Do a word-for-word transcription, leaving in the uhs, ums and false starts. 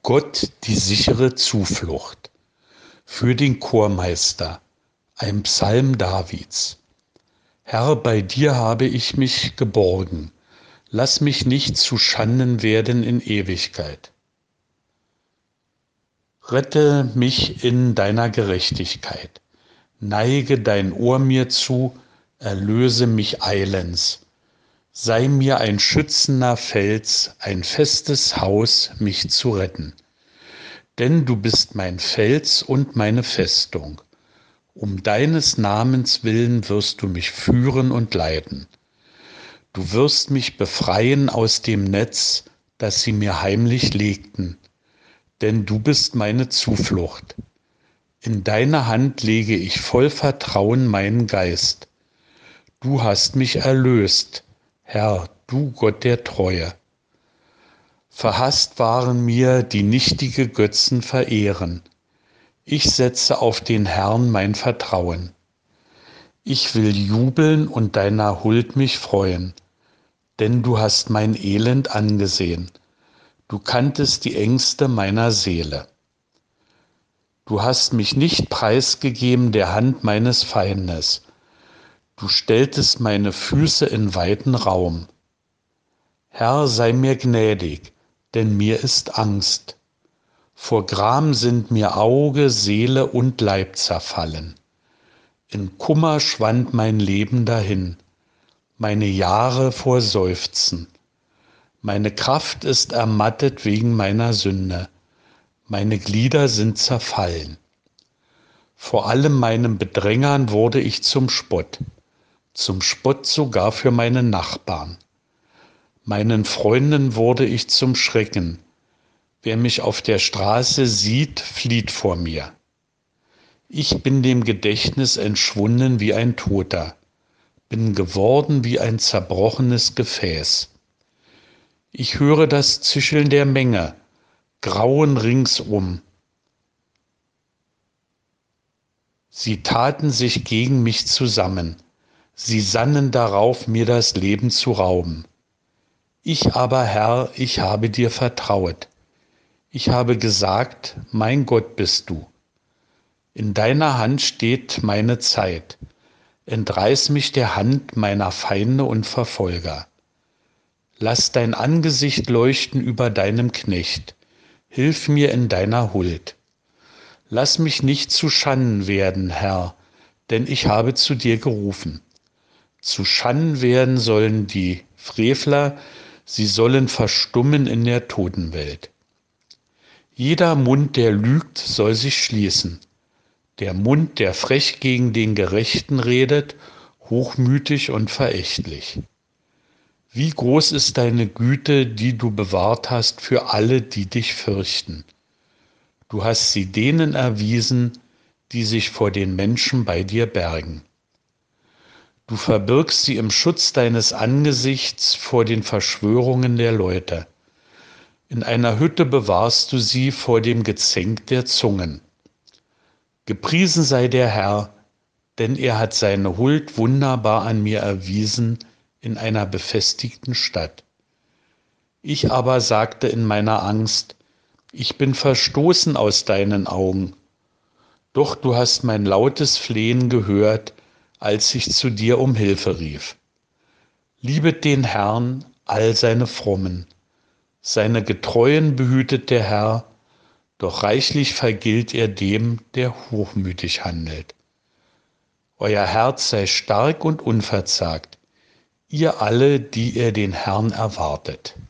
Gott die sichere Zuflucht. Für den Chormeister, ein Psalm Davids. Herr, bei dir habe ich mich geborgen. Lass mich nicht zu Schanden werden in Ewigkeit. Rette mich in deiner Gerechtigkeit. Neige dein Ohr mir zu, erlöse mich eilends. Sei mir ein schützender Fels, ein festes Haus, mich zu retten. Denn du bist mein Fels und meine Festung. Um deines Namens willen wirst du mich führen und leiten. Du wirst mich befreien aus dem Netz, das sie mir heimlich legten. Denn du bist meine Zuflucht. In deine Hand lege ich voll Vertrauen meinen Geist. Du hast mich erlöst, Herr, du Gott der Treue. Verhasst waren mir, die nichtige Götzen verehren. Ich setze auf den Herrn mein Vertrauen. Ich will jubeln und deiner Huld mich freuen, denn du hast mein Elend angesehen. Du kanntest die Ängste meiner Seele. Du hast mich nicht preisgegeben der Hand meines Feindes. Du stelltest meine Füße in weiten Raum. Herr, sei mir gnädig, denn mir ist Angst. Vor Gram sind mir Auge, Seele und Leib zerfallen. In Kummer schwand mein Leben dahin, meine Jahre vor Seufzen. Meine Kraft ist ermattet wegen meiner Sünde, meine Glieder sind zerfallen. Vor allem meinen Bedrängern wurde ich zum Spott, zum Spott sogar für meine Nachbarn. Meinen Freunden wurde ich zum Schrecken. Wer mich auf der Straße sieht, flieht vor mir. Ich bin dem Gedächtnis entschwunden wie ein Toter, bin geworden wie ein zerbrochenes Gefäß. Ich höre das Zischeln der Menge, Grauen ringsum. Sie taten sich gegen mich zusammen, sie sannen darauf, mir das Leben zu rauben. Ich aber, Herr, ich habe dir vertrauet. Ich habe gesagt, mein Gott bist du. In deiner Hand steht meine Zeit. Entreiß mich der Hand meiner Feinde und Verfolger. Lass dein Angesicht leuchten über deinem Knecht. Hilf mir in deiner Huld. Lass mich nicht zu Schanden werden, Herr, denn ich habe zu dir gerufen. Zu Schanden werden sollen die Frevler, sie sollen verstummen in der Totenwelt. Jeder Mund, der lügt, soll sich schließen. Der Mund, der frech gegen den Gerechten redet, hochmütig und verächtlich. Wie groß ist deine Güte, die du bewahrt hast für alle, die dich fürchten. Du hast sie denen erwiesen, die sich vor den Menschen bei dir bergen. Du verbirgst sie im Schutz deines Angesichts vor den Verschwörungen der Leute. In einer Hütte bewahrst du sie vor dem Gezänk der Zungen. Gepriesen sei der Herr, denn er hat seine Huld wunderbar an mir erwiesen in einer befestigten Stadt. Ich aber sagte in meiner Angst, ich bin verstoßen aus deinen Augen. Doch du hast mein lautes Flehen gehört, als ich zu dir um Hilfe rief. Liebet den Herrn, all seine Frommen. Seine Getreuen behütet der Herr, doch reichlich vergilt er dem, der hochmütig handelt. Euer Herz sei stark und unverzagt, ihr alle, die ihr den Herrn erwartet.